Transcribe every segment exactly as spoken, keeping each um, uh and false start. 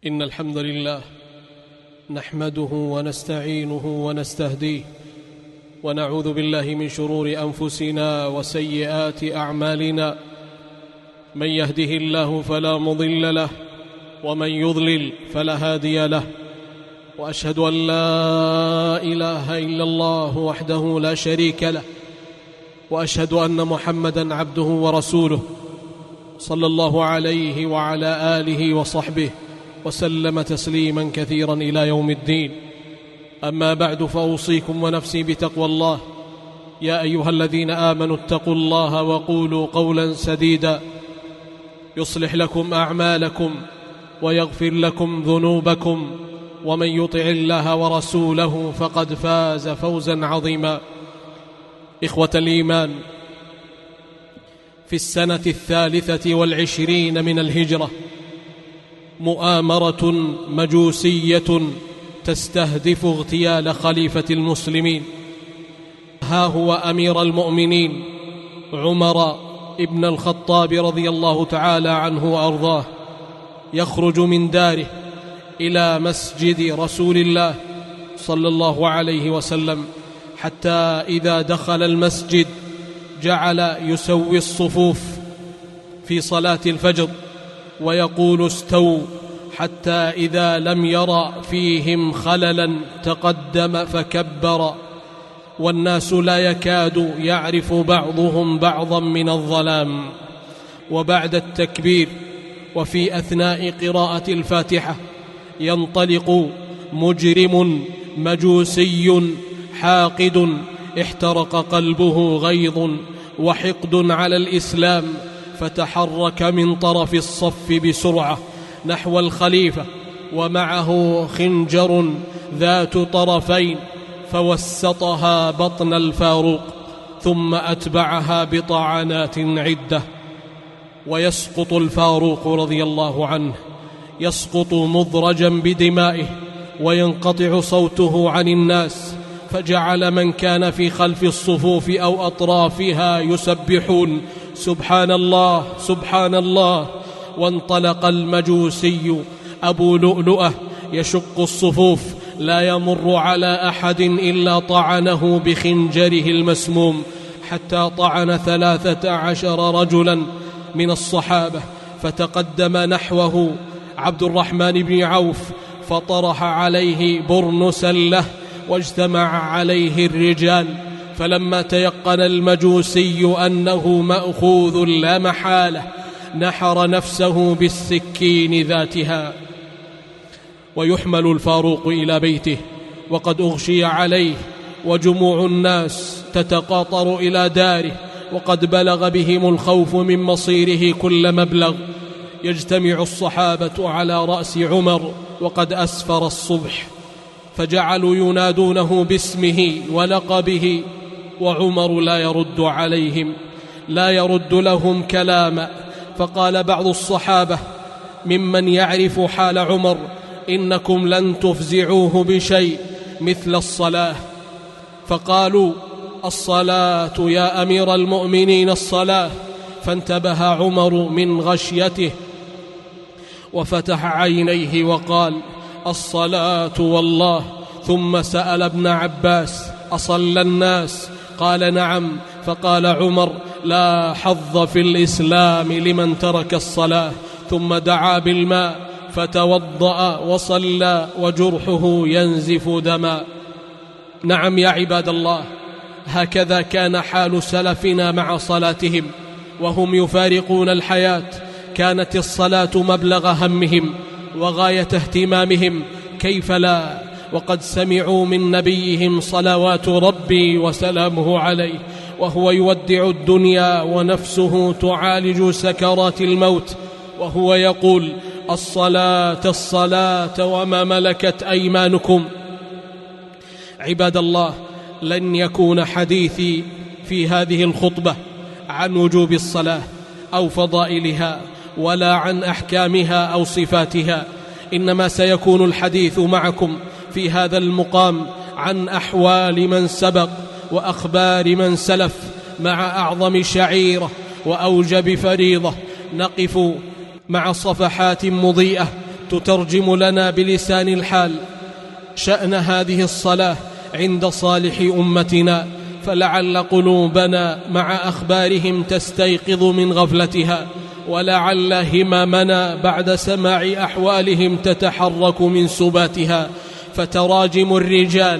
إن الحمد لله نحمده ونستعينه ونستهديه ونعوذ بالله من شرور أنفسنا وسيئات أعمالنا. من يهده الله فلا مضل له ومن يضلل فلا هادي له، وأشهد أن لا إله إلا الله وحده لا شريك له، وأشهد أن محمدًا عبده ورسوله صلى الله عليه وعلى آله وصحبه وسلم تسليما كثيرا إلى يوم الدين. أما بعد، فأوصيكم ونفسي بتقوى الله. يا أيها الذين آمنوا اتقوا الله وقولوا قولا سديدا يصلح لكم أعمالكم ويغفر لكم ذنوبكم، ومن يطع الله ورسوله فقد فاز فوزا عظيما. إخوة الإيمان، في السنة الثالثة والعشرين من الهجرة مؤامرة مجوسية تستهدف اغتيال خليفة المسلمين. ها هو أمير المؤمنين عمر ابن الخطاب رضي الله تعالى عنه وأرضاه يخرج من داره إلى مسجد رسول الله صلى الله عليه وسلم، حتى إذا دخل المسجد جعل يسوي الصفوف في صلاة الفجر ويقول استووا، حتى إذا لم ير فيهم خللا تقدم فكبر، والناس لا يكاد يعرف بعضهم بعضا من الظلام. وبعد التكبير وفي أثناء قراءة الفاتحة ينطلق مجرم مجوسي حاقد احترق قلبه غيظ وحقد على الإسلام، فتحرك من طرف الصف بسرعة نحو الخليفة ومعه خنجر ذات طرفين، فوسطها بطن الفاروق ثم أتبعها بطعنات عدة، ويسقط الفاروق رضي الله عنه، يسقط مضرجا بدمائه وينقطع صوته عن الناس، فجعل من كان في خلف الصفوف أو أطرافها يسبحون سبحان الله سبحان الله. وانطلق المجوسي أبو لؤلؤة يشق الصفوف، لا يمر على أحد إلا طعنه بخنجره المسموم، حتى طعن ثلاثة عشر رجلا من الصحابة. فتقدم نحوه عبد الرحمن بن عوف فطرح عليه برنسا له، واجتمع عليه الرجال، فلما تيقن المجوسي أنه مأخوذ لا محالة نحر نفسه بالسكين ذاتها. ويحمل الفاروق إلى بيته وقد أغشي عليه، وجموع الناس تتقاطر إلى داره، وقد بلغ بهم الخوف من مصيره كل مبلغ. يجتمع الصحابة على رأس عمر وقد أسفر الصبح، فجعلوا ينادونه باسمه ولقبه، وعمر لا يرد عليهم، لا يرد لهم كلاما. فقال بعض الصحابة ممن يعرف حال عمر: إنكم لن تفزعوه بشيء مثل الصلاة. فقالوا: الصلاة يا أمير المؤمنين الصلاة. فانتبه عمر من غشيته وفتح عينيه وقال: الصلاة والله. ثم سأل ابن عباس: أصلى الناس؟ قال: نعم. فقال عمر: لا حظ في الإسلام لمن ترك الصلاة. ثم دعا بالماء فتوضأ وصلى وجرحه ينزف دما. نعم يا عباد الله، هكذا كان حال سلفنا مع صلاتهم وهم يفارقون الحياة. كانت الصلاة مبلغ همهم وغاية اهتمامهم، كيف لا وقد سمعوا من نبيهم صلوات ربي وسلامه عليه وهو يودع الدنيا ونفسه تعالج سكرات الموت، وهو يقول: الصلاة الصلاة وما ملكت أيمانكم. عباد الله، لن يكون حديثي في هذه الخطبة عن وجوب الصلاة أو فضائلها ولا عن أحكامها أو صفاتها، إنما سيكون الحديث معكم في هذا المقام عن أحوال من سبق وأخبار من سلف، مع أعظم شعيرة وأوجب فريضة نقف مع صفحات مضيئة تترجم لنا بلسان الحال شأن هذه الصلاة عند صالح أمتنا، فلعل قلوبنا مع أخبارهم تستيقظ من غفلتها، ولعل هممنا بعد سماع أحوالهم تتحرك من سباتها. فتراجم الرجال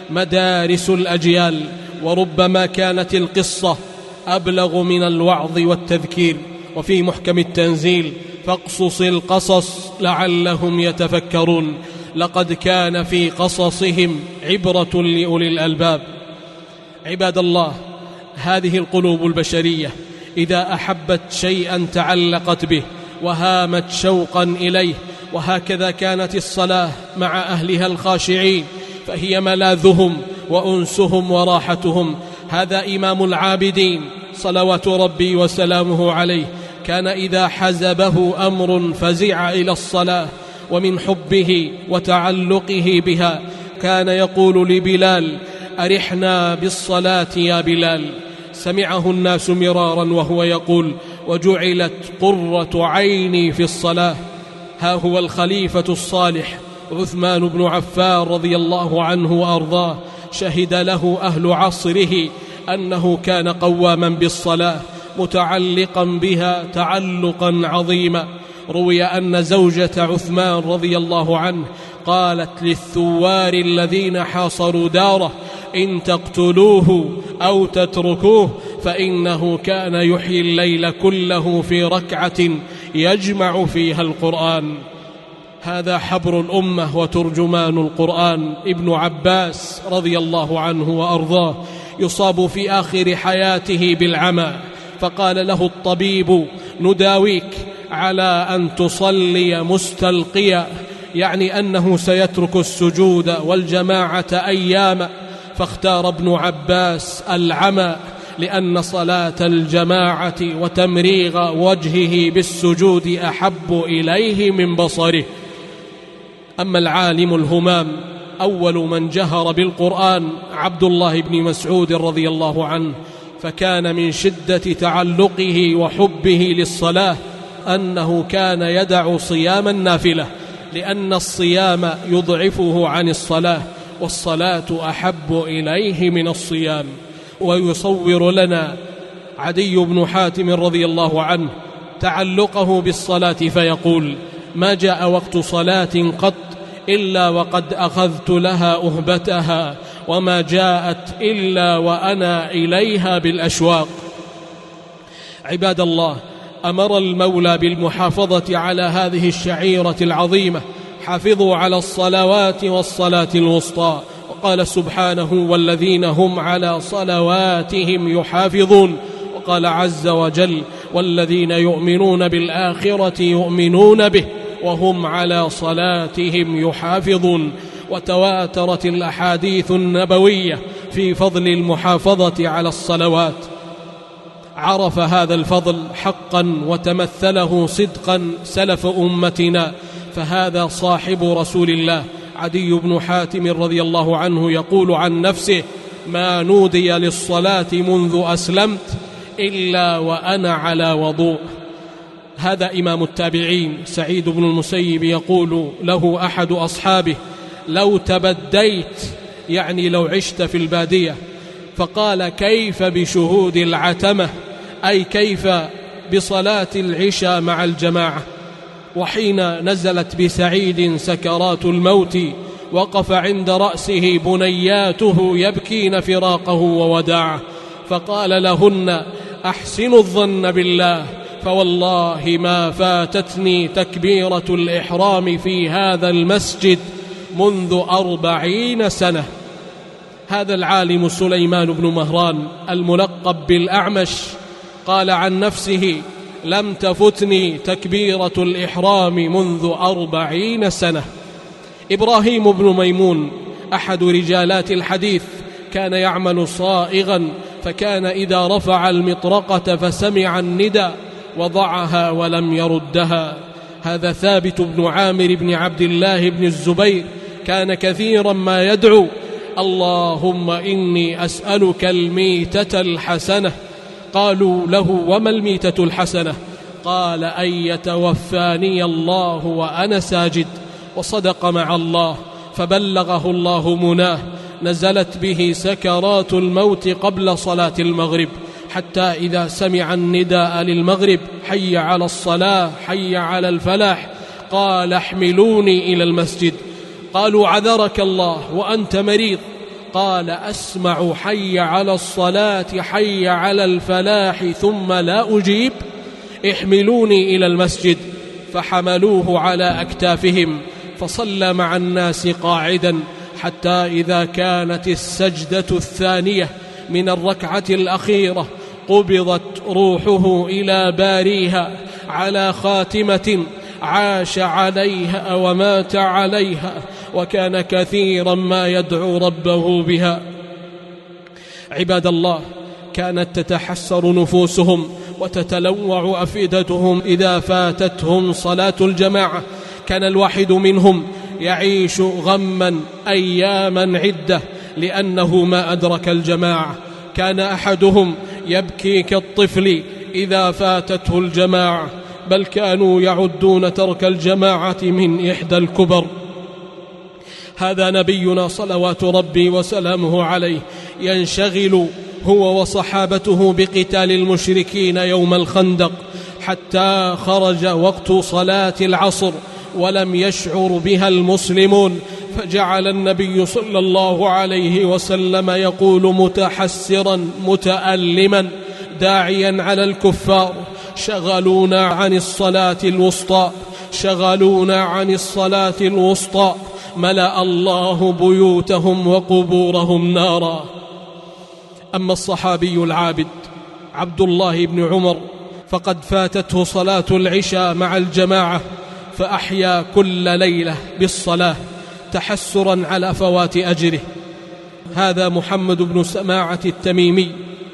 مدارس الأجيال، وربما كانت القصة أبلغ من الوعظ والتذكير. وفي محكم التنزيل: فاقصص القصص لعلهم يتفكرون، لقد كان في قصصهم عبرة لأولي الألباب. عباد الله، هذه القلوب البشرية إذا أحبت شيئا تعلقت به وهامت شوقا إليه، وهكذا كانت الصلاة مع أهلها الخاشعين، فهي ملاذهم وأنسهم وراحتهم. هذا إمام العابدين صلوات ربي وسلامه عليه، كان إذا حزبه أمر فزع إلى الصلاة، ومن حبه وتعلقه بها كان يقول لبلال: أرحنا بالصلاة يا بلال. سمعه الناس مرارا وهو يقول: وجعلت قرة عيني في الصلاة. ها هو الخليفة الصالح عثمان بن عفان رضي الله عنه وأرضاه، شهد له أهل عصره أنه كان قواما بالصلاة متعلقا بها تعلقا عظيما. روي أن زوجة عثمان رضي الله عنه قالت للثوار الذين حاصروا داره: إن تقتلوه أو تتركوه فإنه كان يحيي الليل كله في ركعة يجمع فيها القرآن. هذا حبر الأمة وترجمان القرآن ابن عباس رضي الله عنه وأرضاه، يصاب في آخر حياته بالعمى، فقال له الطبيب: نداويك على أن تصلي مستلقيا، يعني أنه سيترك السجود والجماعة أياما. فاختار ابن عباس العمى، لأن صلاة الجماعة وتمريغ وجهه بالسجود أحب إليه من بصره. أما العالم الهمام أول من جهر بالقرآن عبد الله بن مسعود رضي الله عنه، فكان من شدة تعلقه وحبه للصلاة أنه كان يدع صيام النافلة، لأن الصيام يضعفه عن الصلاة، والصلاة أحب إليه من الصيام. ويصور لنا عدي بن حاتم رضي الله عنه تعلقه بالصلاة فيقول: ما جاء وقت صلاة قط إلا وقد أخذت لها أهبتها، وما جاءت إلا وأنا إليها بالأشواق. عباد الله، أمر المولى بالمحافظة على هذه الشعيرة العظيمة: حافظوا على الصلوات والصلاة الوسطى. وقال سبحانه: والذين هم على صلواتهم يحافظون. وقال عز وجل: والذين يؤمنون بالآخرة يؤمنون به وهم على صلاتهم يحافظون. وتواترت الأحاديث النبوية في فضل المحافظة على الصلوات. عرف هذا الفضل حقا وتمثله صدقا سلف أمتنا، فهذا صاحب رسول الله عدي بن حاتم رضي الله عنه يقول عن نفسه: ما نودي للصلاة منذ أسلمت إلا وأنا على وضوء. هذا إمام التابعين سعيد بن المسيب يقول له أحد أصحابه: لو تبديت، يعني لو عشت في البادية، فقال: كيف بشهود العتمة، أي كيف بصلاة العشاء مع الجماعة؟ وحين نزلت بسعيد سكرات الموت وقف عند رأسه بنياته يبكين فراقه ووداعه، فقال لهن: أحسنوا الظن بالله، فوالله ما فاتتني تكبيرة الإحرام في هذا المسجد منذ أربعين سنة. هذا العالم سليمان بن مهران الملقب بالأعمش قال عن نفسه: لم تفتني تكبيرة الإحرام منذ أربعين سنة. إبراهيم بن ميمون أحد رجالات الحديث كان يعمل صائغا، فكان إذا رفع المطرقة فسمع الندى وضعها ولم يردها. هذا ثابت بن عامر بن عبد الله بن الزبير كان كثيرا ما يدعو: اللهم إني أسألك الميتة الحسنة. قالوا له: وما الميتة الحسنة؟ قال أن يتوفاني الله وأنا ساجد، وصدق مع الله فبلغه الله مناه. نزلت به سكرات الموت قبل صلاة المغرب، حتى إذا سمع النداء للمغرب حي على الصلاة حي على الفلاح قال احملوني إلى المسجد. قالوا عذرك الله وأنت مريض. قال أسمع حي على الصلاة حي على الفلاح ثم لا أجيب، احملوني إلى المسجد. فحملوه على أكتافهم فصلى مع الناس قاعدا، حتى إذا كانت السجدة الثانية من الركعة الأخيرة قبضت روحه إلى باريها على خاتمة عاش عليها ومات عليها، وكان كثيرا ما يدعو ربه بها. عباد الله، كانت تتحسر نفوسهم وتتلوع أفئدتهم إذا فاتتهم صلاة الجماعة. كان الواحد منهم يعيش غما أياما عدة لأنه ما أدرك الجماعة. كان أحدهم يبكي كالطفل إذا فاتته الجماعة، بل كانوا يعدون ترك الجماعة من إحدى الكبر. هذا نبينا صلوات ربي وسلامه عليه ينشغل هو وصحابته بقتال المشركين يوم الخندق، حتى خرج وقت صلاة العصر ولم يشعر بها المسلمون، فجعل النبي صلى الله عليه وسلم يقول متحسرا متألما داعيا على الكفار: شغلونا عن الصلاة الوسطى، شغلونا عن الصلاة الوسطى، ملأ الله بيوتهم وقبورهم نارا. أما الصحابي العابد عبد الله بن عمر فقد فاتته صلاة العشاء مع الجماعة، فأحيا كل ليلة بالصلاة تحسرا على فوات أجره. هذا محمد بن سماعة التميمي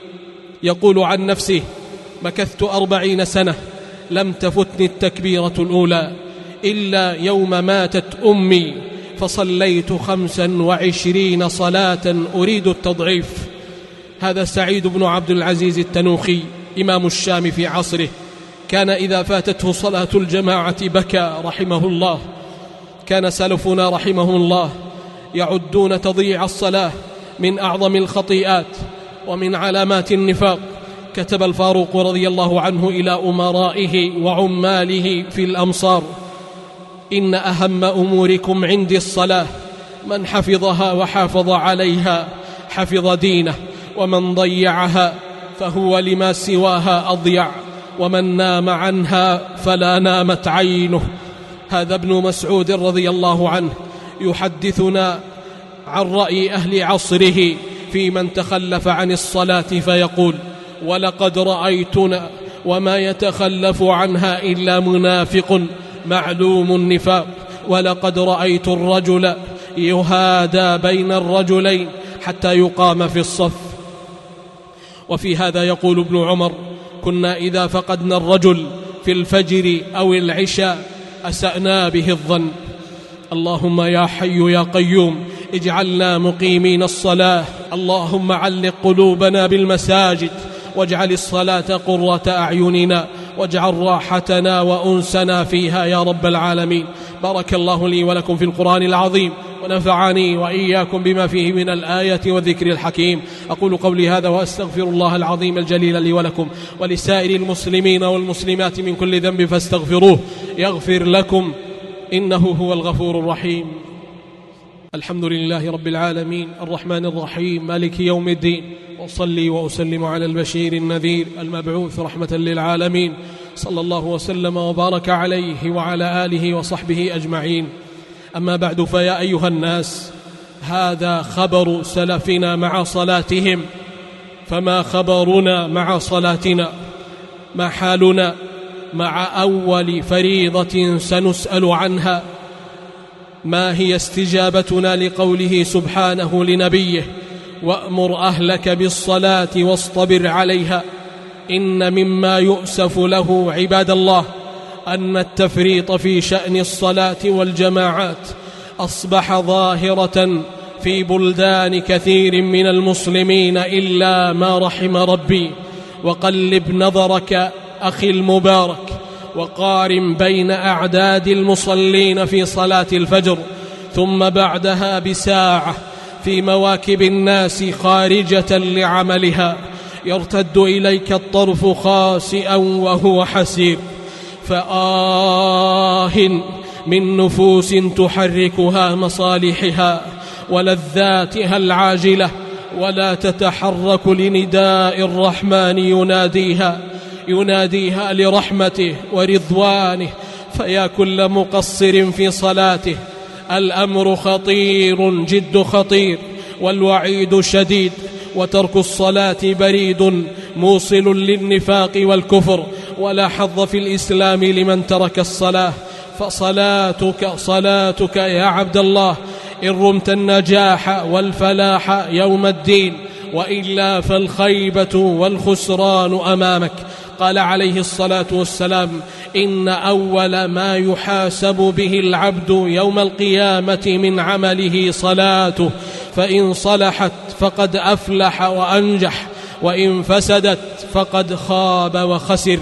يقول عن نفسه: مكثت أربعين سنة لم تفتني التكبيرة الأولى إلا يوم ماتت أمي، فصليت خمسا وعشرين صلاة أريد التضعيف. هذا سعيد بن عبد العزيز التنوخي إمام الشام في عصره، كان إذا فاتته صلاة الجماعة بكى رحمه الله. كان سلفنا رحمه الله يعدون تضييع الصلاة من أعظم الخطيئات ومن علامات النفاق. كتب الفاروق رضي الله عنه إلى أمرائه وعماله في الأمصار: إن أهم أموركم عندي الصلاة، من حفظها وحافظ عليها حفظ دينه، ومن ضيعها فهو لما سواها أضيع، ومن نام عنها فلا نامت عينه. هذا ابن مسعود رضي الله عنه يحدثنا عن رأي أهل عصره في من تخلف عن الصلاة فيقول: ولقد رأيتنا وما يتخلف عنها إلا منافق معلوم النفاق، ولقد رأيت الرجل يهادى بين الرجلين حتى يقام في الصف. وفي هذا يقول ابن عمر: كنا إذا فقدنا الرجل في الفجر أو العشاء أسأنا به الظن. اللهم يا حي يا قيوم اجعلنا مقيمين الصلاة، اللهم علق قلوبنا بالمساجد، واجعل الصلاة قرة أعيننا، واجعل راحتنا وأنسنا فيها يا رب العالمين. بارك الله لي ولكم في القرآن العظيم، ونفعني وإياكم بما فيه من الآية والذكر الحكيم. أقول قولي هذا وأستغفر الله العظيم الجليل لي ولكم ولسائر المسلمين والمسلمات من كل ذنب فاستغفروه يغفر لكم، إنه هو الغفور الرحيم. الحمد لله رب العالمين الرحمن الرحيم مالك يوم الدين، وأصلي وأسلم على البشير النذير المبعوث رحمة للعالمين، صلى الله وسلم وبارك عليه وعلى آله وصحبه أجمعين. أما بعد، فيا أيها الناس، هذا خبر سلفنا مع صلاتهم، فما خبرنا مع صلاتنا؟ ما حالنا مع أول فريضة سنسأل عنها؟ ما هي استجابتنا لقوله سبحانه لنبيه: وأمر أهلك بالصلاة واصطبر عليها؟ إن مما يؤسف له عباد الله أن التفريط في شأن الصلاة والجماعات أصبح ظاهرة في بلدان كثير من المسلمين إلا ما رحم ربي. وقلب نظرك أخي المبارك، وقارن بين أعداد المصلين في صلاة الفجر ثم بعدها بساعة في مواكب الناس خارجة لعملها، يرتد إليك الطرف خاسئا وهو حسير. فآه من نفوس تحركها مصالحها ولذاتها العاجلة ولا تتحرك لنداء الرحمن يناديها يناديها لرحمته ورضوانه. فيا كل مقصر في صلاته، الأمر خطير جد خطير والوعيد شديد، وترك الصلاة بريد موصل للنفاق والكفر، ولا حظ في الإسلام لمن ترك الصلاة. فصلاتك صلاتك يا عبد الله إن رمت النجاح والفلاح يوم الدين، وإلا فالخيبة والخسران أمامك. قال عليه الصلاة والسلام: إن أول ما يحاسب به العبد يوم القيامة من عمله صلاته، فإن صلحت فقد أفلح وأنجح، وإن فسدت فقد خاب وخسر.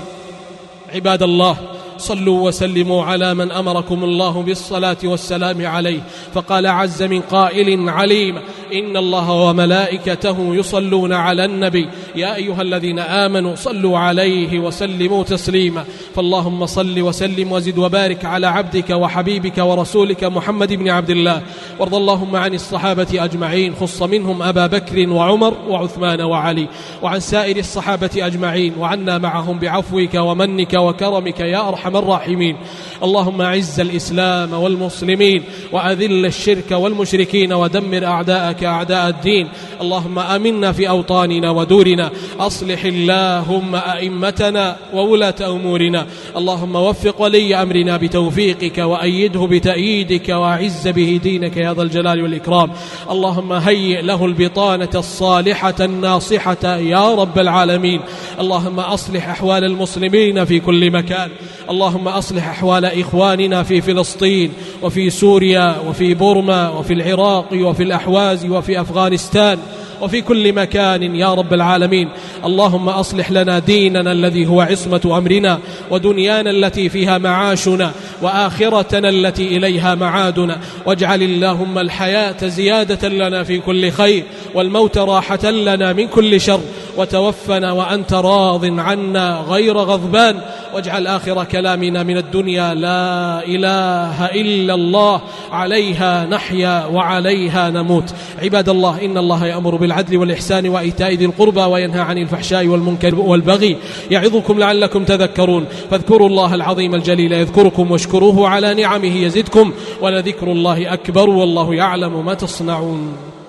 عباد الله، صلوا وسلموا على من أمركم الله بالصلاة والسلام عليه، فقال عز من قائل عليم: إن الله وملائكته يصلون على النبي يا أيها الذين آمنوا صلوا عليه وسلموا تسليما. فاللهم صل وسلم وزد وبارك على عبدك وحبيبك ورسولك محمد بن عبد الله، وارض اللهم عن الصحابة أجمعين، خص منهم أبا بكر وعمر وعثمان وعلي، وعن سائر الصحابة أجمعين، وعنا معهم بعفوك ومنك وكرمك يا أرحم الراحمين. اللهم أعز الإسلام والمسلمين، وأذل الشرك والمشركين، ودمر أعداءك أعداء الدين. اللهم آمنا في أوطاننا ودورنا، أصلح اللهم أئمتنا وولاة أمورنا. اللهم وفق ولي أمرنا بتوفيقك، وأيده بتأييدك، وأعز به دينك يا ذا الجلال والإكرام. اللهم هيئ له البطانة الصالحة الناصحة يا رب العالمين. اللهم أصلح أحوال المسلمين في كل مكان. اللهم أصلح أحوال إخواننا في فلسطين وفي سوريا وفي بورما وفي العراق وفي الأحواز وفي أفغانستان وفي كل مكان يا رب العالمين. اللهم أصلح لنا ديننا الذي هو عصمة أمرنا، ودنيانا التي فيها معاشنا، وآخرتنا التي إليها معادنا. واجعل اللهم الحياة زيادة لنا في كل خير، والموت راحة لنا من كل شر، وتوفنا وأنت راض عنا غير غضبان. واجعل آخر كلامنا من الدنيا لا إله إلا الله، عليها نحيا وعليها نموت. عباد الله، إن الله يأمر بالعدل والإحسان وإيتاء ذي القربى، وينهى عن الفحشاء والمنكر والبغي، يعظكم لعلكم تذكرون. فاذكروا الله العظيم الجليل يذكركم، واشكروه على نعمه يزدكم، ولذكر الله أكبر، والله يعلم ما تصنعون.